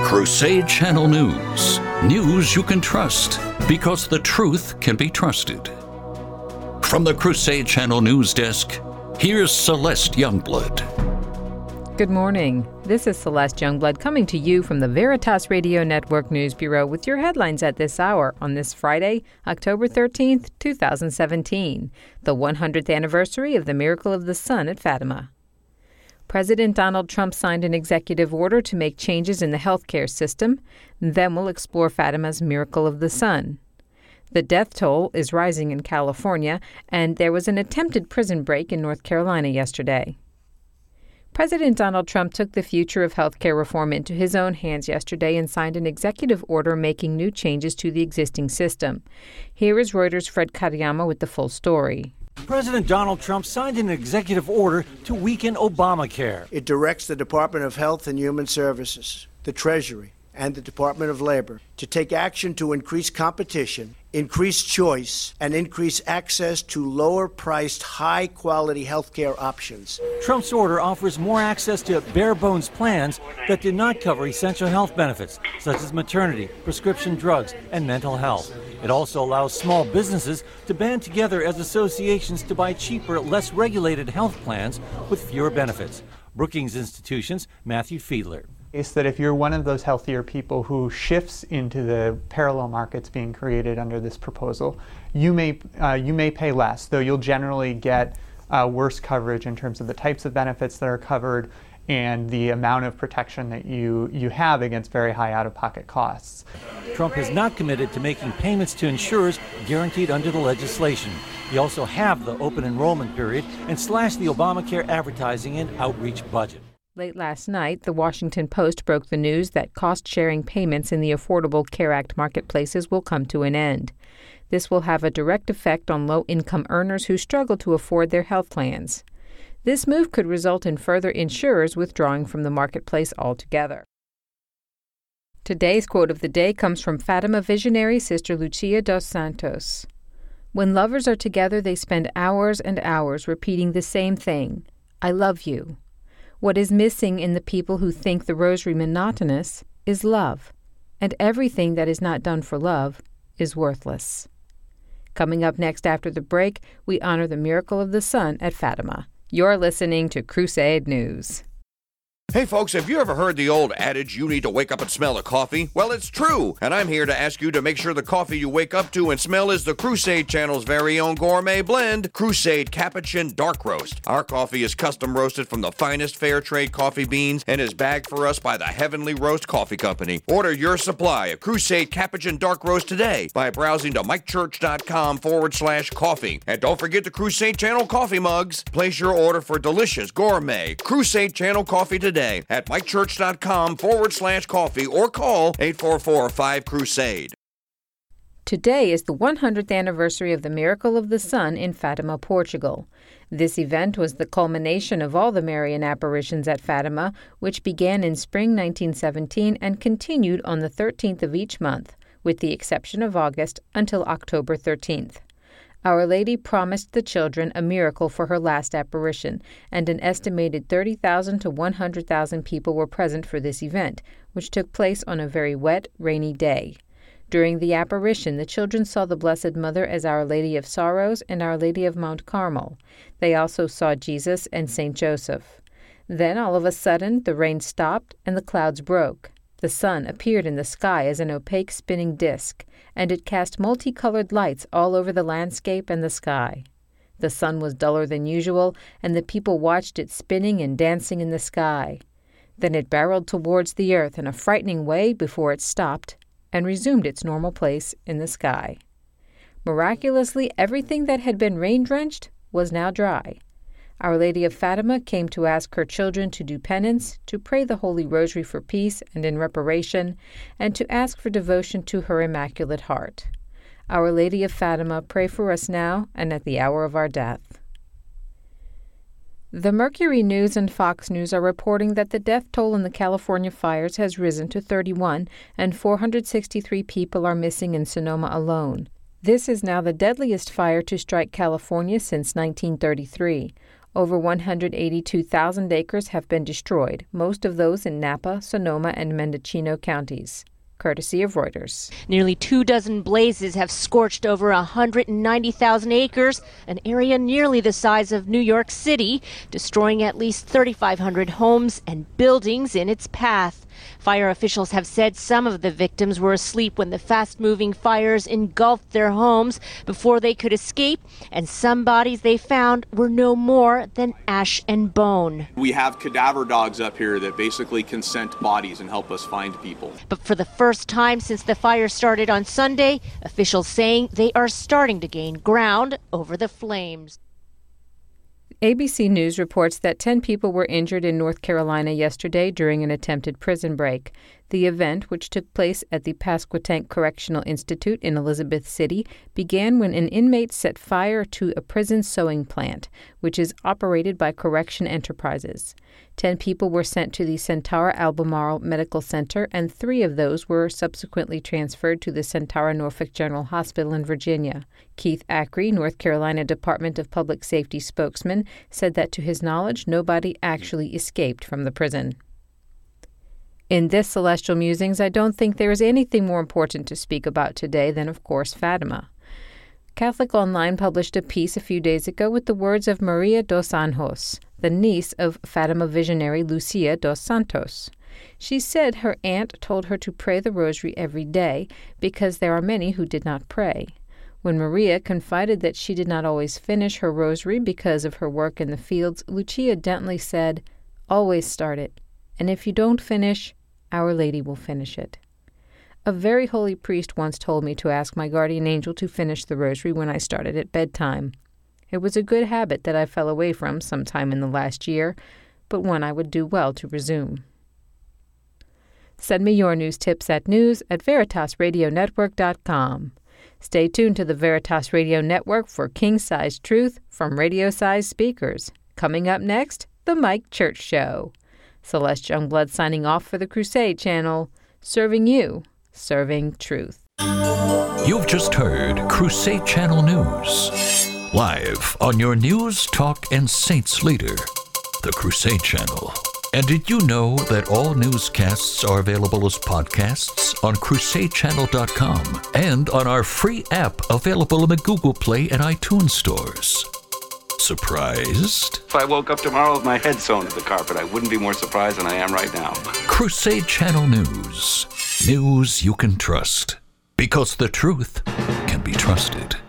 Crusade Channel News. News you can trust because the truth can be trusted. From the Crusade Channel News Desk, here's Celeste Youngblood. Good morning. This is Celeste Youngblood coming to you from the Veritas Radio Network News Bureau with your headlines at this hour on this Friday, October 13th, 2017, the 100th anniversary of the Miracle of the Sun at Fatima. President Donald Trump signed an executive order to make changes in the healthcare system. Then we'll explore Fatima's Miracle of the Sun. The death toll is rising in California, and there was an attempted prison break in North Carolina yesterday. President Donald Trump took the future of healthcare reform into his own hands yesterday and signed an executive order making new changes to the existing system. Here is Reuters' Fred Katayama with the full story. President Donald Trump signed an executive order to weaken Obamacare. It directs the Department of Health and Human Services, the Treasury, and the Department of Labor to take action to increase competition, increase choice, and increase access to lower-priced, high-quality health care options. Trump's order offers more access to bare-bones plans that do not cover essential health benefits, such as maternity, prescription drugs, and mental health. It also allows small businesses to band together as associations to buy cheaper, less regulated health plans with fewer benefits. Brookings Institution's Matthew Fiedler. Is that if you're one of those healthier people who shifts into the parallel markets being created under this proposal, you may pay less, though you'll generally get worse coverage in terms of the types of benefits that are covered and the amount of protection that you have against very high out-of-pocket costs. Trump has not committed to making payments to insurers guaranteed under the legislation. He also halved the open enrollment period and slashed the Obamacare advertising and outreach budget. Late last night, the Washington Post broke the news that cost-sharing payments in the Affordable Care Act marketplaces will come to an end. This will have a direct effect on low-income earners who struggle to afford their health plans. This move could result in further insurers withdrawing from the marketplace altogether. Today's quote of the day comes from Fatima visionary Sister Lucia dos Santos. When lovers are together, they spend hours and hours repeating the same thing, I love you. What is missing in the people who think the rosary monotonous is love, and everything that is not done for love is worthless. Coming up next after the break, we honor the Miracle of the Sun at Fatima. You're listening to Crusade News. Hey folks, have you ever heard the old adage, you need to wake up and smell the coffee? Well, it's true, and I'm here to ask you to make sure the coffee you wake up to and smell is the Crusade Channel's very own gourmet blend, Crusade Capuchin Dark Roast. Our coffee is custom roasted from the finest fair trade coffee beans and is bagged for us by the Heavenly Roast Coffee Company. Order your supply of Crusade Capuchin Dark Roast today by browsing to mikechurch.com/coffee. And don't forget the Crusade Channel coffee mugs. Place your order for delicious gourmet Crusade Channel coffee today at mikechurch.com/coffee or call 844-5-CRUSADE. Today is the 100th anniversary of the Miracle of the Sun in Fatima, Portugal. This event was the culmination of all the Marian apparitions at Fatima, which began in spring 1917 and continued on the 13th of each month, with the exception of August, until October 13th. Our Lady promised the children a miracle for her last apparition, and an estimated 30,000 to 100,000 people were present for this event, which took place on a very wet, rainy day. During the apparition, the children saw the Blessed Mother as Our Lady of Sorrows and Our Lady of Mount Carmel. They also saw Jesus and St. Joseph. Then, all of a sudden, the rain stopped and the clouds broke. The sun appeared in the sky as an opaque spinning disk, and it cast multicolored lights all over the landscape and the sky. The sun was duller than usual, and the people watched it spinning and dancing in the sky. Then it barreled towards the earth in a frightening way before it stopped and resumed its normal place in the sky. Miraculously, everything that had been rain-drenched was now dry. Our Lady of Fatima came to ask her children to do penance, to pray the Holy Rosary for peace and in reparation, and to ask for devotion to her Immaculate Heart. Our Lady of Fatima, pray for us now and at the hour of our death. The Mercury News and Fox News are reporting that the death toll in the California fires has risen to 31, and 463 people are missing in Sonoma alone. This is now the deadliest fire to strike California since 1933. Over 182,000 acres have been destroyed, most of those in Napa, Sonoma, and Mendocino counties. Courtesy of Reuters. Nearly 24 blazes have scorched over 190,000 acres, an area nearly the size of New York City, destroying at least 3,500 homes and buildings in its path. Fire officials have said some of the victims were asleep when the fast-moving fires engulfed their homes before they could escape, and some bodies they found were no more than ash and bone. We have cadaver dogs up here that basically can scent bodies and help us find people. But for the first time since the fire started on Sunday, officials saying they are starting to gain ground over the flames. ABC News reports that 10 people were injured in North Carolina yesterday during an attempted prison break. The event, which took place at the Pasquotank Correctional Institute in Elizabeth City, began when an inmate set fire to a prison sewing plant, which is operated by Correction Enterprises. 10 people were sent to the Centara Albemarle Medical Center, and 3 of those were subsequently transferred to the Centara Norfolk General Hospital in Virginia. Keith Acree, North Carolina Department of Public Safety spokesman, said that to his knowledge, nobody actually escaped from the prison. In this Celestial Musings, I don't think there is anything more important to speak about today than, of course, Fatima. Catholic Online published a piece a few days ago with the words of Maria dos Anjos, the niece of Fatima visionary Lucia dos Santos. She said her aunt told her to pray the rosary every day because there are many who did not pray. When Maria confided that she did not always finish her rosary because of her work in the fields, Lucia gently said, "Always start it. And if you don't finish, Our Lady will finish it." A very holy priest once told me to ask my guardian angel to finish the rosary when I started at bedtime. It was a good habit that I fell away from sometime in the last year, but one I would do well to resume. Send me your news tips at news@veritasradionetwork.com. Stay tuned to the Veritas Radio Network for king-size truth from radio-sized speakers. Coming up next, The Mike Church Show. Celeste Youngblood signing off for the Crusade Channel, serving you, serving truth. You've just heard Crusade Channel News. Live on your news, talk, and saints leader, the Crusade Channel. And did you know that all newscasts are available as podcasts on crusadechannel.com and on our free app available in the Google Play and iTunes stores? Surprised? If I woke up tomorrow with my head sewn to the carpet, I wouldn't be more surprised than I am right now. Crusade Channel News. News you can trust. Because the truth can be trusted.